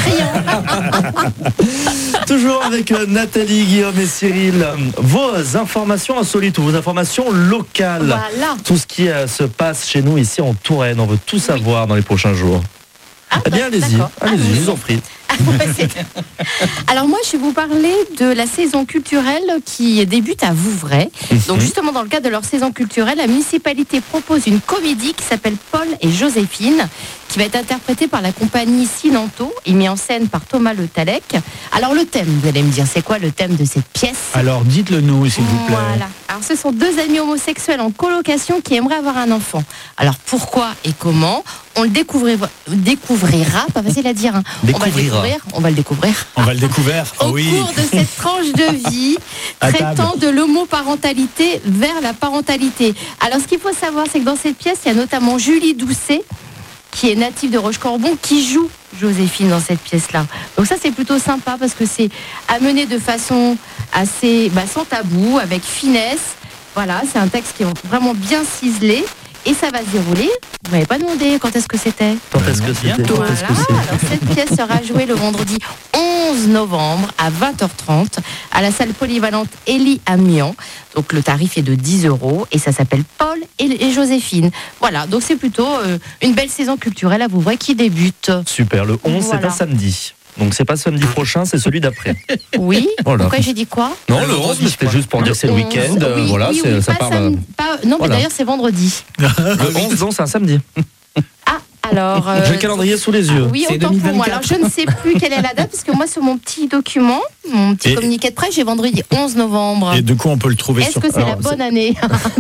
C: Toujours avec Nathalie, Guillaume et Cyril. Vos informations insolites ou vos informations locales.
K: Voilà.
C: Tout ce qui se passe chez nous ici en Touraine. On veut tout savoir dans les prochains jours. Eh bien, allez-y, je vous en prie.
K: Alors moi, je vais vous parler de la saison culturelle qui débute à Vouvray. Donc justement, dans le cadre de leur saison culturelle, la municipalité propose une comédie qui s'appelle Paul et Joséphine, qui va être interprétée par la compagnie Sinanto et mise en scène par Thomas Le Tallec. Alors le thème, vous allez me dire, c'est quoi le thème de cette pièce?
E: Alors dites-le nous, s'il vous plaît.
K: Voilà. Alors ce sont deux amis homosexuels en colocation qui aimeraient avoir un enfant. Alors pourquoi et comment? On le découvrira, pas facile à dire. Hein. On va le découvrir.
E: On va le découvrir.
K: Au cours de cette tranche de vie, traitant de l'homoparentalité vers la parentalité. Alors ce qu'il faut savoir, c'est que dans cette pièce, il y a notamment Julie Doucet, qui est native de Rochecorbon, qui joue Joséphine dans cette pièce-là. Donc ça, c'est plutôt sympa parce que c'est amené de façon assez sans tabou, avec finesse. Voilà, c'est un texte qui est vraiment bien ciselé. Et ça va se dérouler. Vous m'avez pas demandé quand est-ce que c'était.
C: Quand est-ce que c'était?
K: Voilà. Alors cette pièce sera jouée le vendredi 11 novembre à 20h30 à la salle polyvalente Élie à Mian. Donc le tarif est de 10 € et ça s'appelle Paul et Joséphine. Voilà, donc c'est plutôt une belle saison culturelle à Vouvray qui débute.
C: Super, le 11
K: voilà.
C: C'est pas samedi. Donc c'est pas samedi prochain, c'est celui d'après.
K: Oui.
C: Voilà.
K: Pourquoi j'ai dit quoi?
C: Non, le 11, mais c'était juste pour dire c'est le week-end.
K: Oui,
C: voilà,
K: oui,
C: ça parle.
K: Non,
C: Voilà.
K: mais d'ailleurs c'est vendredi.
C: Le 11, non, c'est un samedi.
K: Alors,
C: j'ai le calendrier sous les yeux.
K: Oui, autant pour moi. Alors, je ne sais plus quelle est la date, parce que moi, sur mon petit document, mon petit communiqué de presse, j'ai vendredi 11 novembre.
E: Et du coup, on peut le trouver
K: Est-ce que c'est la bonne année?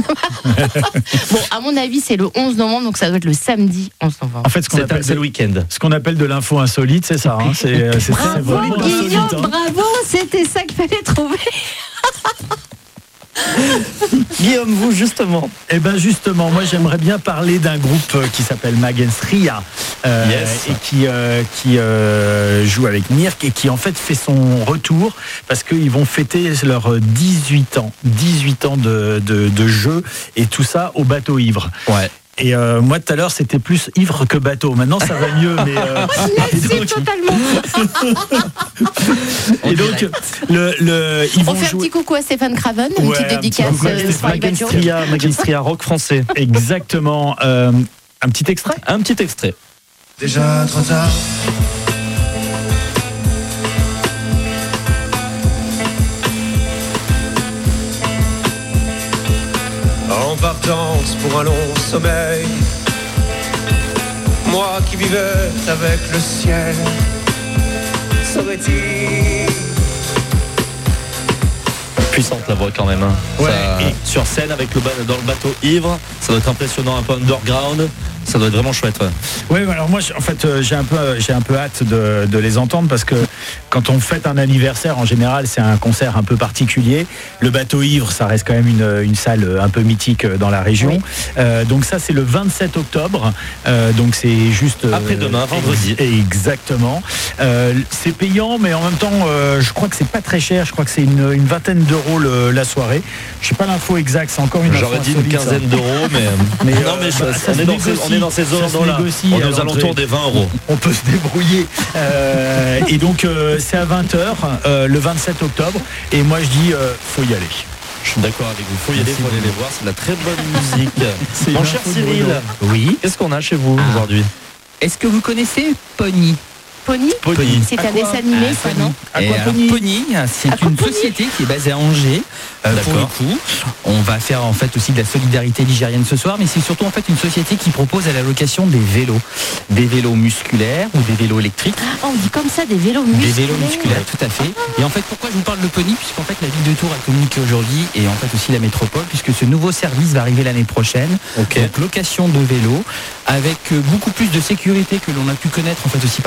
K: Bon, à mon avis, c'est le 11 novembre, donc ça doit être le samedi 11 novembre.
E: En fait, c'est le
C: week-end.
E: Ce qu'on appelle de l'info insolite, c'est ça. Hein. C'est
K: bravo, Guillaume, bravo, c'était ça qu'il fallait trouver.
C: Guillaume, vous justement.
E: Eh ben justement, moi j'aimerais bien parler d'un groupe qui s'appelle Magensria et qui joue avec Mirk et qui en fait fait son retour parce qu'ils vont fêter leurs 18 ans de jeu et tout ça au bateau ivre.
C: Ouais.
E: Et moi tout à l'heure c'était plus ivre que bateau. Maintenant ça va mieux, mais
K: c'est totalement.
E: Et donc ils vont
K: on fait un petit coucou à Stéphane Craven, une petite dédicace.
C: Magistria rock français.
E: Exactement. Un petit extrait.
C: Un petit extrait.
H: Déjà trop tard. En partance pour un long sommeil, moi qui vivais avec le ciel, serait-il
C: Puissante la voix quand même. Hein.
E: Ouais,
C: sur scène avec dans le bateau ivre, ça doit être impressionnant, un peu underground. Ça doit être vraiment chouette.
E: Oui, alors moi, en fait, j'ai un peu hâte de les entendre parce que quand on fête un anniversaire, en général, c'est un concert un peu particulier. Le bateau ivre, ça reste quand même une salle un peu mythique dans la région. Oui. Donc ça, c'est le 27 octobre. Donc c'est juste
C: après-demain, vendredi.
E: Exactement. C'est payant, mais en même temps, je crois que c'est pas très cher. Je crois que c'est une vingtaine d'euros la soirée. Je sais pas l'info exacte. C'est encore une info.
C: J'aurais dit une quinzaine d'euros, mais non, mais on est dans ces zones-là. On est aux alentours des 20 €.
E: On peut se débrouiller. Et donc c'est à 20h le 27 octobre. Et moi je dis faut y aller.
C: Je suis d'accord avec vous. Faut y aller, faut aller les voir. C'est de la très bonne musique. Mon cher Cyril,
L: oui.
C: Qu'est-ce qu'on a chez vous aujourd'hui?
L: Est-ce que vous connaissez Pony?
K: Pony. C'est un dessin animé, ça, non?
L: Pony, c'est une société qui est basée à Angers. Pour le coup, on va faire en fait aussi de la solidarité ligérienne ce soir, mais c'est surtout en fait une société qui propose à la location des vélos musculaires ou des vélos électriques.
K: Ah, on dit comme ça, des vélos musculaires.
L: Des vélos musculaires, tout à fait. Et en fait, pourquoi je vous parle de Pony? Puisqu'en fait, la ville de Tours a communiqué aujourd'hui et en fait aussi la métropole, puisque ce nouveau service va arriver l'année prochaine.
C: Okay.
L: Donc location de vélos avec beaucoup plus de sécurité que l'on a pu connaître en fait aussi par le passé,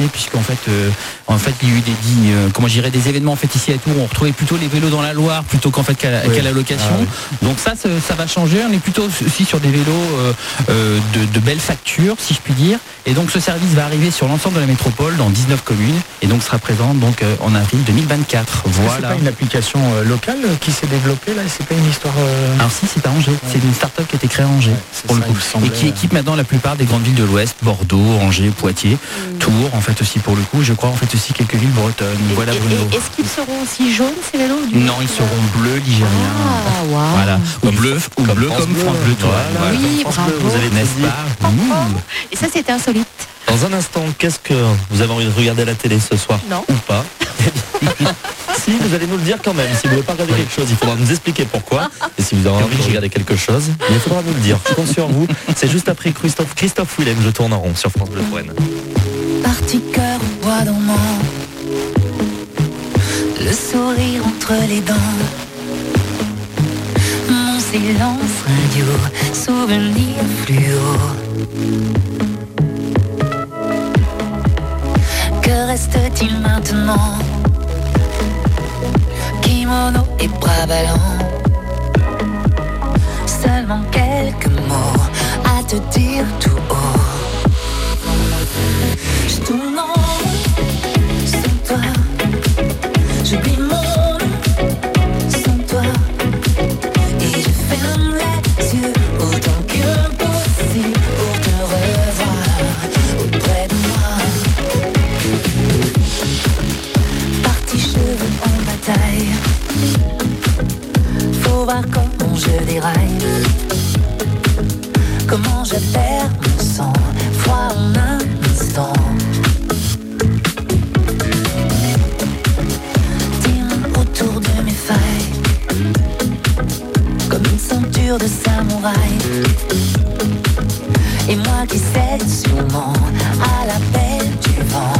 L: puisqu'en fait, il y a eu des événements en fait ici à Tours où on retrouvait plutôt les vélos dans la Loire plutôt qu'en fait qu'à la location. Donc ça va changer. On est plutôt aussi sur des vélos de belle facture, si je puis dire. Et donc ce service va arriver sur l'ensemble de la métropole dans 19 communes et donc sera présent donc en avril 2024. Voilà.
E: C'est pas une application locale qui s'est développée là, c'est pas une histoire.
L: Alors si, c'est à Angers. C'est une start-up qui a été créée à Angers pour le coup et qui équipe maintenant la plupart des grandes villes de l'Ouest, Bordeaux, Angers, Poitiers, Tours en fait aussi pour le coup. Je crois en fait aussi quelques villes bretonnes. Voilà Bruno.
K: Est-ce qu'ils seront aussi jaunes ces vélos
L: Non, ils seront bleus ligériens.
K: Ah, wow.
L: Voilà. Ou bleu comme France Bleu.
K: Voilà. Oui, bravo.
C: Vous avez
L: n'est-ce pas
K: Et ça c'était insolite.
C: Dans un instant, qu'est-ce que vous avez envie de regarder à la télé ce soir?
K: Non.
C: Ou pas? Si, vous allez nous le dire quand même. Si vous ne voulez pas regarder quelque chose, il faudra nous expliquer pourquoi. Et si vous avez envie de regarder quelque chose, il faudra nous le dire. Je compte sur vous. C'est juste après Christophe Willem, je tourne en rond sur France Bleu Touraine.
T: Parti cœur au bois dormant, le sourire entre les dents, mon silence radio, souvenir fluo. Que reste-t-il maintenant? Kimono et bras ballants, seulement quelques mots à te dire tout haut. Je tourne en rond sans toi, j'oublie mon nom sans toi, et je ferme les yeux autant que possible pour te revoir auprès de moi. Parti cheveux en bataille, faut voir comment je déraille, comment je perds mon sang, froid en un instant. Tiens autour de mes failles, comme une ceinture de samouraï, et moi qui cède sûrement à l'appel du vent.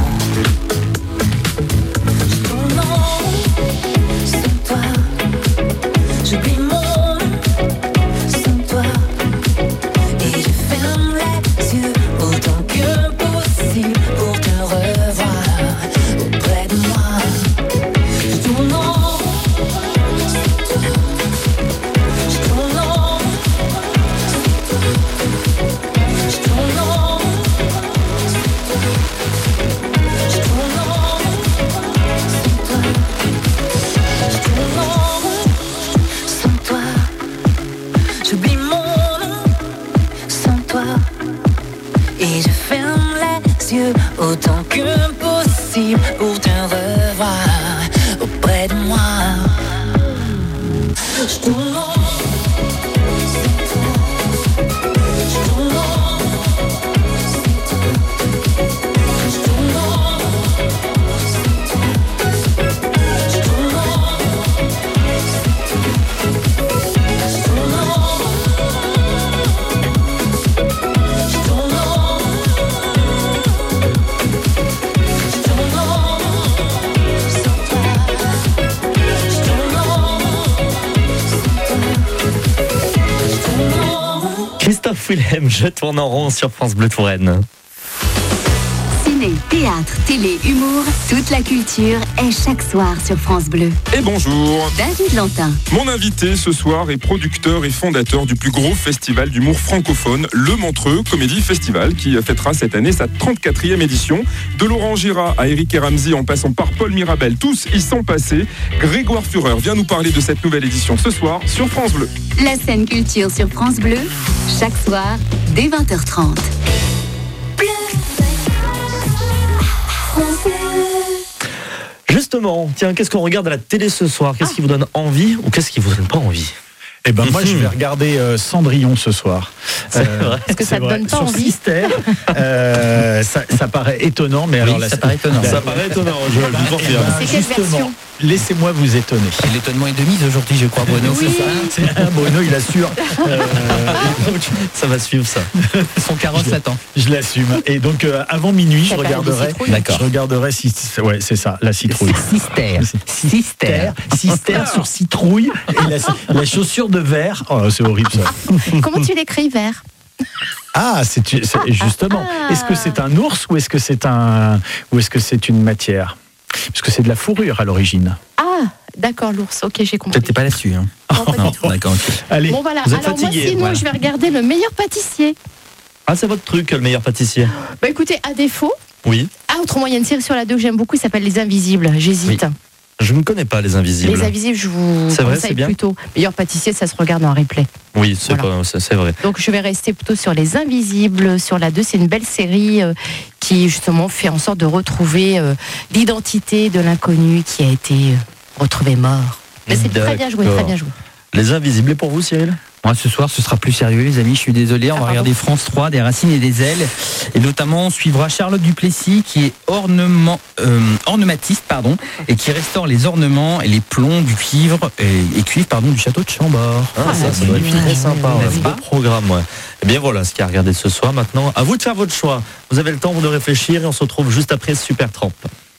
T: Je tourne en rond sans toi, j'oublie mon nom sans toi, et je ferme les yeux autant que possible pour te revoir auprès de moi. Je tourne en rond sans toi, je tourne en rond sans toi, je tourne en rond sans toi, je tourne en rond sans toi, je tourne en rond sans toi, j'oublie mon nom sans toi, et je ferme les yeux autant que possible pour te revoir auprès de moi. Je tourne en rond sans toi, je tourne en rond sans toi, je tourne en rond sans toi, je tourne en rond sans toi, je tourne en rond, je tourne en rond, je tourne en rond sans toi, je tourne en rond sans toi, je tourne en rond.
C: Christophe Willem, je tourne en rond sur France Bleu Touraine.
I: Ciné, théâtre, télé, humour, toute la culture est chaque soir sur France Bleu.
U: Et bonjour.
I: David Lantin.
U: Mon invité ce soir est producteur et fondateur du plus gros festival d'humour francophone, le Montreux Comédie Festival, qui fêtera cette année sa 34e édition. De Laurent Gérard à Eric et Ramsey en passant par Paul Mirabel, tous y sont passés. Grégoire Fureur vient nous parler de cette nouvelle édition ce soir sur France Bleu.
I: La scène culture sur France Bleu, chaque soir dès 20h30.
C: Justement, tiens, qu'est-ce qu'on regarde à la télé ce soir? Qu'est-ce qui vous donne envie ou qu'est-ce qui vous donne pas envie?
E: Eh ben moi je vais regarder Cendrillon ce soir.
K: Est-ce que ça te donne pas
E: sur
K: envie?
E: Sister, ça paraît étonnant, mais
L: Oui,
E: alors là,
L: ça paraît étonnant.
C: Ça paraît étonnant, je le confirme.
K: C'est quelle
E: justement,
K: version?
E: laissez-moi vous étonner.
L: Et l'étonnement est de mise aujourd'hui, je crois, Bruno.
K: Oui.
L: C'est ça.
E: Bruno, il assure.
C: Ça va suivre ça.
L: Son carotte s'attend.
E: Je l'assume. Et donc avant minuit, je
K: Ça parle de
E: regarderai.
K: citrouille.
L: D'accord.
E: Je regarderai si, ouais, c'est ça, la citrouille. Sister sur citrouille et la chaussure de verre. Oh, c'est horrible ça.
K: Comment tu l'écris, vert?
E: Ah, justement. Est-ce que c'est un ours ou est-ce que c'est une matière? Parce que c'est de la fourrure à l'origine.
K: Ah, d'accord, l'ours. Ok, j'ai compris.
L: Peut-être pas là-dessus. Hein. Non, d'accord. Okay.
E: Allez.
K: Bon voilà.
C: Vous êtes
K: Alors
C: fatigué,
K: moi sinon,
C: voilà.
K: je vais regarder le meilleur pâtissier.
C: Ah, c'est votre truc, le meilleur pâtissier.
K: Bah écoutez, à défaut.
C: Oui.
K: Ah, autrement, il y a une série sur la 2 que j'aime beaucoup, il s'appelle Les Invisibles. J'hésite.
C: Oui. Je ne connais pas Les Invisibles.
K: Les Invisibles, je vous
C: c'est vrai,
K: conseille
C: c'est bien.
K: plutôt. Meilleur pâtissier, ça se regarde en replay.
C: Oui, c'est vrai.
K: Donc je vais rester plutôt sur Les Invisibles. Sur la 2, c'est une belle série qui justement fait en sorte de retrouver l'identité de l'inconnu qui a été retrouvé mort. Mais c'est très bien joué, très bien joué.
C: Les Invisibles, et pour vous, Cyril?
L: Moi, ce soir, ce sera plus sérieux, les amis. Je suis désolé. On va regarder France 3, des racines et des ailes. Et notamment, on suivra Charlotte Duplessis, qui est ornematiste, et qui restaure les ornements et les plombs du cuivre du château de Chambord.
C: Ça doit être très sympa. Beau programme, ouais. Et bien voilà ce qu'il y a à regarder ce soir. Maintenant, à vous de faire votre choix. Vous avez le temps de réfléchir et on se retrouve juste après Super Tramp.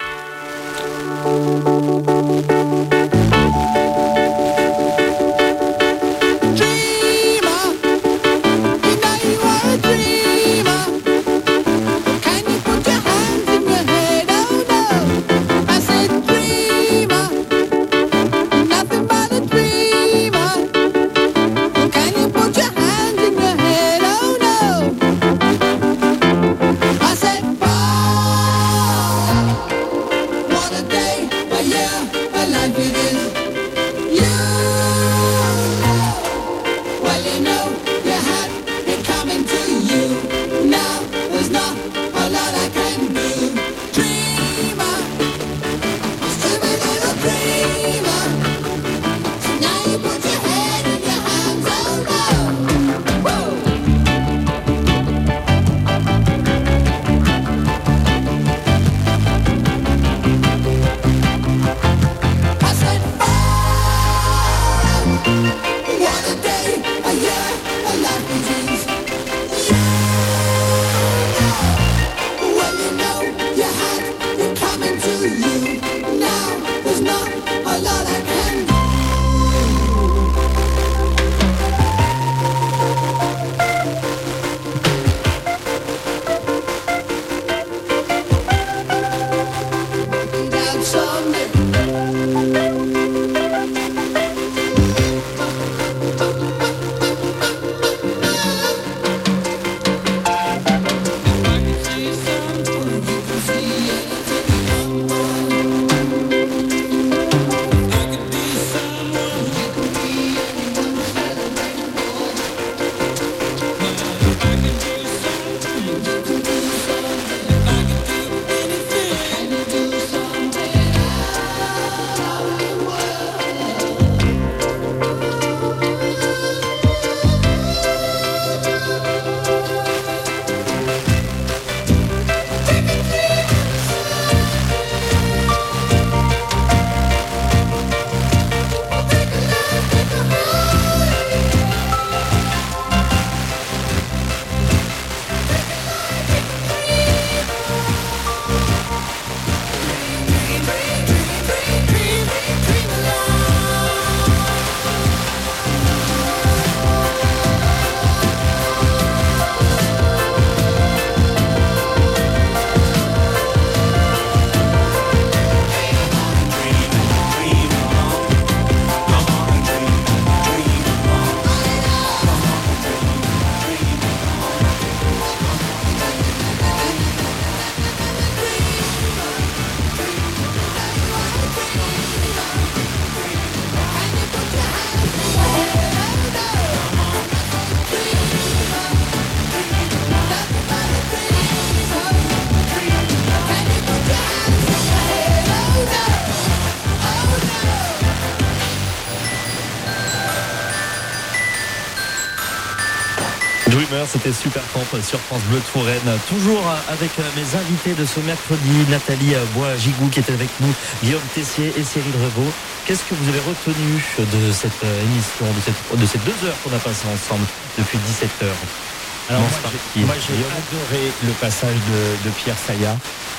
C: Dreamer, c'était Super Tramp sur France Bleu Touraine. Toujours avec mes invités de ce mercredi, Nathalie Bois-Gigou qui était avec nous, Guillaume Tessier et Cyril Revaud. Qu'est-ce que vous avez retenu de cette émission, de ces 2 heures qu'on a passées ensemble depuis 17 heures?
E: Alors moi j'ai adoré le passage de Pierre Saya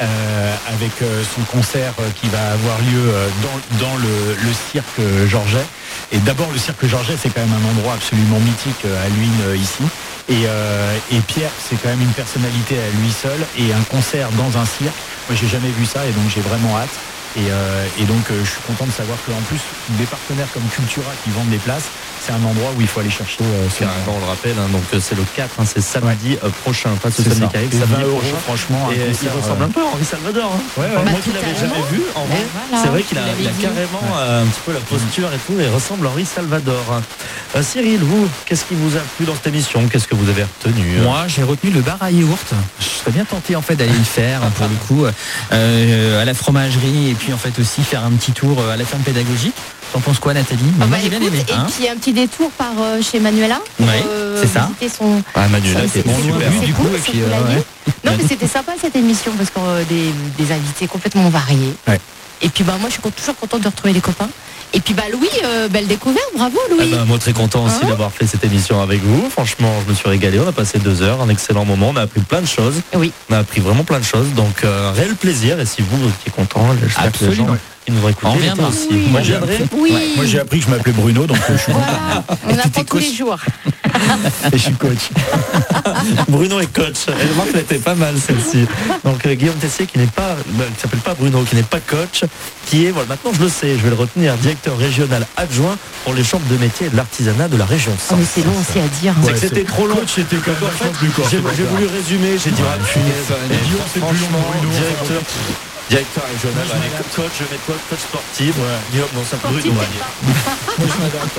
E: avec son concert qui va avoir lieu dans le cirque Georget. Et d'abord le cirque Georget, c'est quand même un endroit absolument mythique à Luynes ici. Et Pierre, c'est quand même une personnalité à lui seul. Et un concert dans un cirque, moi j'ai jamais vu ça et donc j'ai vraiment hâte. Et donc je suis content de savoir qu'en plus des partenaires comme Cultura qui vendent des places, c'est un endroit où il faut aller chercher.
C: On le rappelle, donc c'est le 4, c'est samedi prochain, pas ce samedi qui arrive, samedi prochain.
E: Franchement,
C: et il ressemble un peu à Henri Salvador.
E: Ouais,
C: moi qui l'avais jamais vu, en vrai, c'est vrai qu'il a carrément un petit peu la posture et tout, et ressemble à Henri Salvador. Cyril, vous, qu'est-ce qui vous a plu dans cette émission? Qu'est-ce que vous avez retenu?
L: Moi, j'ai retenu le bar à yaourt. Je serais bien tenté en fait d'aller le faire pour le coup à la fromagerie et puis en fait aussi faire un petit tour à la ferme pédagogique. T'en penses quoi, Nathalie? Moi j'ai bien aimé.
K: Et puis un petit détour par chez Manuela.
L: Oui, c'est ça.
K: Son...
C: Manuela, c'est bon, super.
L: Du coup, et puis,
K: non, mais c'était sympa cette émission parce que des invités complètement variés.
L: Ouais.
K: Et puis moi je suis toujours contente de retrouver les copains. Et puis Louis, belle découverte, bravo Louis.
C: Moi très content aussi d'avoir fait cette émission avec vous. Franchement, je me suis régalé. On a passé 2 heures, un excellent moment. On a appris plein de choses.
K: Oui.
C: On a appris vraiment plein de choses. Donc réel plaisir. Et si vous étiez content, j'espère que les gens qui nous ont écoutés aussi.
K: Oui.
C: Moi j'ai appris.
K: Oui.
E: Moi j'ai appris que je m'appelais Bruno, donc je suis
K: voilà. On apprend tous les jours.
E: Et je suis coach.
C: Bruno est coach. Et je vois qu'elle était pas mal celle-ci. Donc Guillaume Tessier qui s'appelle pas Bruno, qui n'est pas coach, qui est, maintenant je le sais, je vais le retenir, directeur régional adjoint pour les chambres de métiers et de l'artisanat de la région Centre.
K: Mais c'est long aussi à dire.
C: C'est que c'était trop long.
E: Coach, c'était quand même plus court.
C: J'ai voulu résumer, j'ai dit
E: Guillaume, c'est plus long, Bruno.
C: Directeur régional, coach, je vais mettre coach sportif. Guillaume, non, ça peut Bruno.
E: Moi je m'adapte.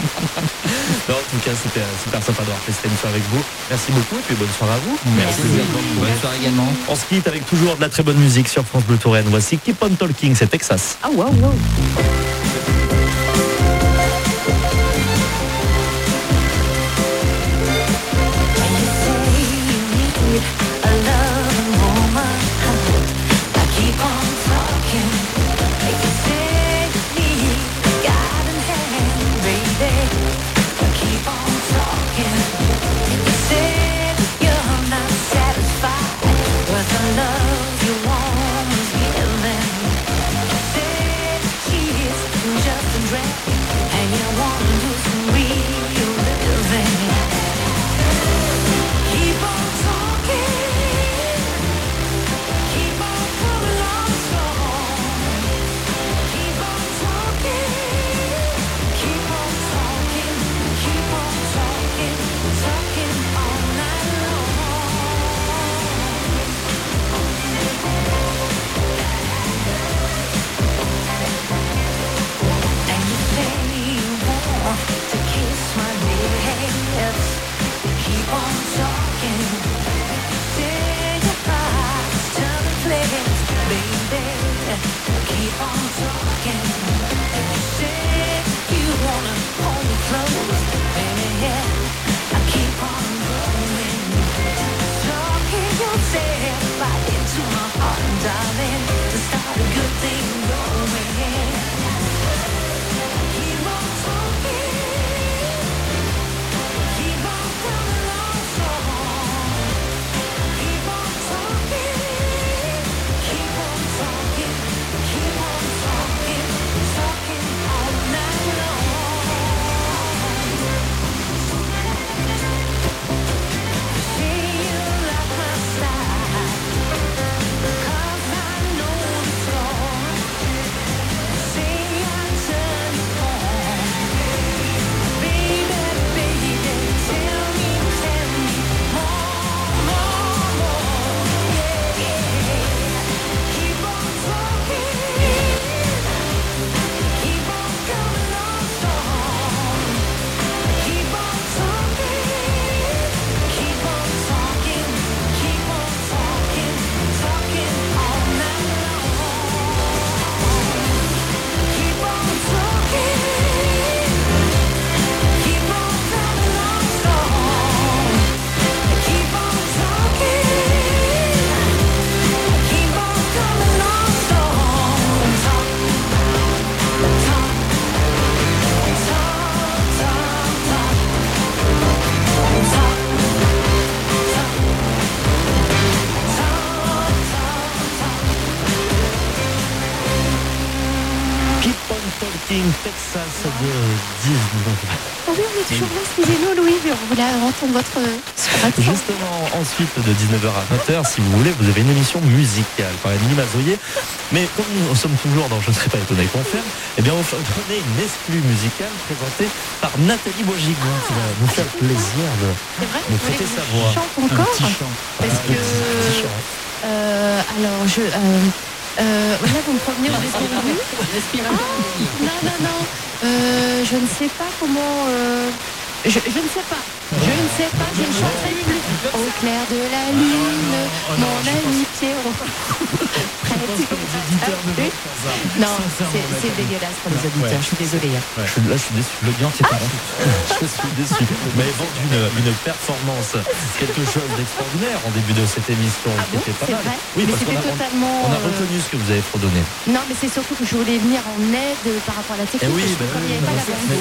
C: En tout cas, c'était super sympa d'avoir fait cette émission avec vous. Merci beaucoup et puis bonne soirée à vous.
L: Merci. Bonne soirée également.
C: On se quitte avec toujours de la très bonne musique sur France Bleu Touraine. Voici Keep on Talking, c'est Texas.
K: Ah wow.
T: Love you want was given. Said she is
K: Oh oui, on est toujours là, excusez-nous Louis, mais on voulait entendre votre accent.
C: Justement, ensuite de 19h à 20h, si vous voulez, vous avez une émission musicale par Émilie Mazoyer. Mais comme nous sommes toujours dans Je ne serais pas étonné qu'on ferme, eh bien, on va donner une exclue musicale présentée par Nathalie Boisgignon qui va nous faire plaisir de nous prêter sa voix.
K: Chante encore parce que alors là vous me promenez au dépourvu. Non, je ne sais pas comment je ne sais pas, je ne chanterai plus. Au clair de la lune, mon ami Pierrot. Non, c'est dégueulasse pour les auditeurs, je suis désolée.
C: Là, je suis déçu. L'audience est je suis déçu. Mais vendu une performance, quelque chose d'extraordinaire en début de cette émission.
K: Qui était pas mal. Vrai
C: oui,
K: mais
C: parce qu'on a retenu ce que vous avez fredonné.
K: Non, mais c'est surtout que je voulais venir en aide par rapport à la technique.
C: Oui,
K: comme il n'y avait pas la bande.